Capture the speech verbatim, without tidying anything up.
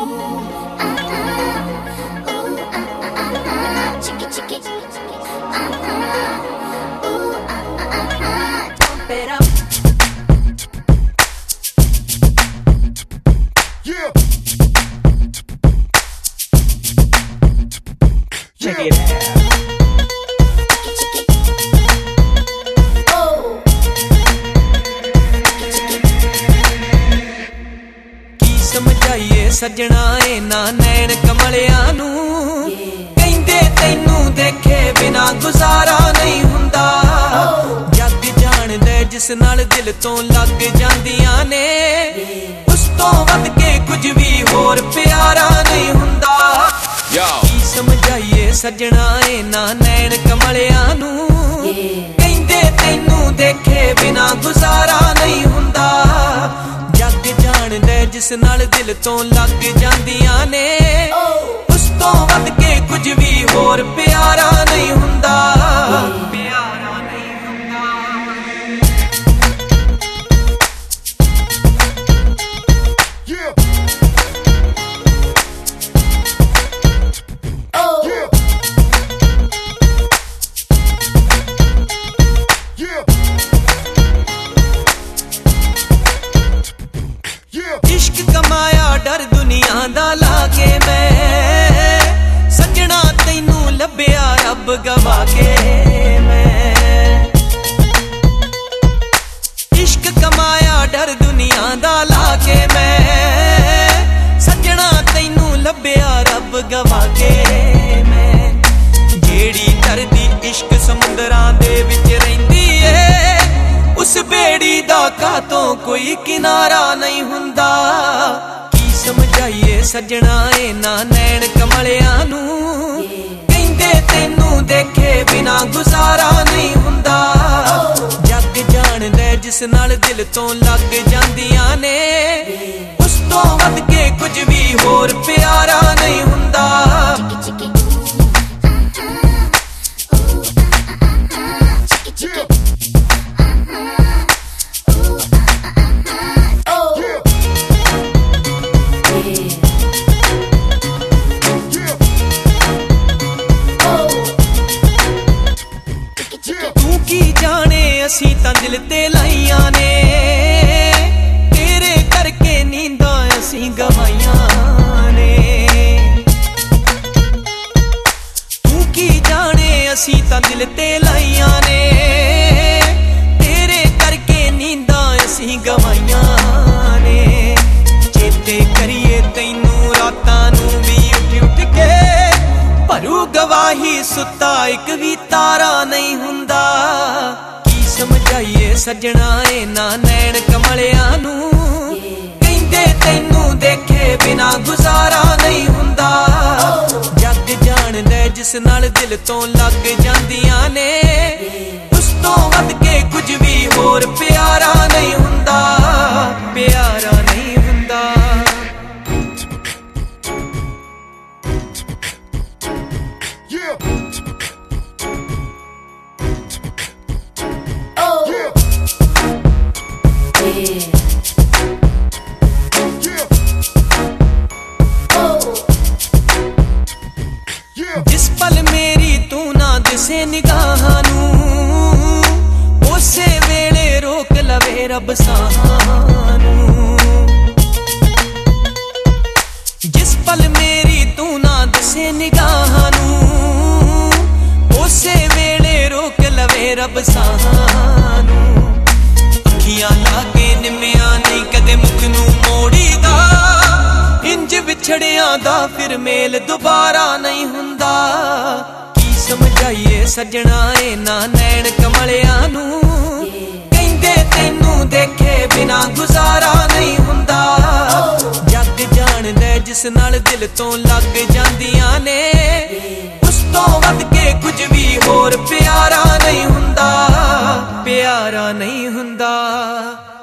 Check it out. समझाइए सजना इना नैन कमलिया नू कहंदे तैनू देखे बिना गुजारा नहीं हुंदा जग जान दे जिस नाल दिल तो लग जांदियां ने उस तो वध के कुछ भी होर प्यारा नहीं हुंदा की समझाइए सजना इना नैन कमलिया नू कहंदे तैनू देखे बिना गुजारा नहीं हुंदा जग जान दे जिस नाल दिल तो लग जांदियां ने उस तो वध के कुछ भी होर प्यारा नहीं हुंदा प्यारा नहीं हुंदा इश्क कमाया डर दुनिया दा लाके मैं सजना तैनू लभ्या रब गवा के मैं इश्क कमाया डर दुनिया दा लाके मैं सजना तैनू लभ्या रब गवा के मैं जेड़ी तरदी इश्क समुंदरां दे विच रहिंदी ए उस बेड़ी दा कातों कोई किनारा नहीं हुंदा की समझाइए सजना इना नैन कमलिया नू कहंदे तैनू देखे बिना गुजारा नहीं हुंदा जग जान दे जिस नाल दिल तो लग जांदियां ने उस तो वध के कुछ भी होर प्यारा नहीं हुंदा असी तां दिल ते लाइयां ने तेरे करके नींदा असी गवाइयां ने तू की जाने असी तां दिल ते लाइयां ने तेरे करके नींदा असी गवाइयां ने चेते करिए तैनू रातां नू भी उठ उठ के भरू गवाही सुता एक भी तारा नहीं हुंदा समझाइए सजना इना नैन कमलिया नू कहंदे तैनू देखे बिना गुजारा नहीं हुंदा जग जान दे जिस नाल दिल तो लग जांदियां ने उस तो वध के कुछ भी होर प्यारा नहीं हुंदा प्यारा नहीं हुंदा जिस पल मेरी तू ना दिसे निगाहां नू उसे वेले रोक लवे रब साहां नू जिस पल मेरी तू ना दिसे निगाहां नू उसे वेले रोक लवे रब साहां नू अखियां लाके निम्मिया नहीं कदे मुख नू मोड़ी दा इंज विछड़िया दा फिर मेल दोबारा नहीं हुंदा की समझाइए सजना इना नैन कमलिया नू कहंदे तैनू देखे बिना गुजारा नहीं हुंदा जग जान दे जिस नाल दिल तो लग जांदियां ने उस तो वध के कुछ भी होर प्यारा नहीं हुंदा प्यारा नहीं हुंदा।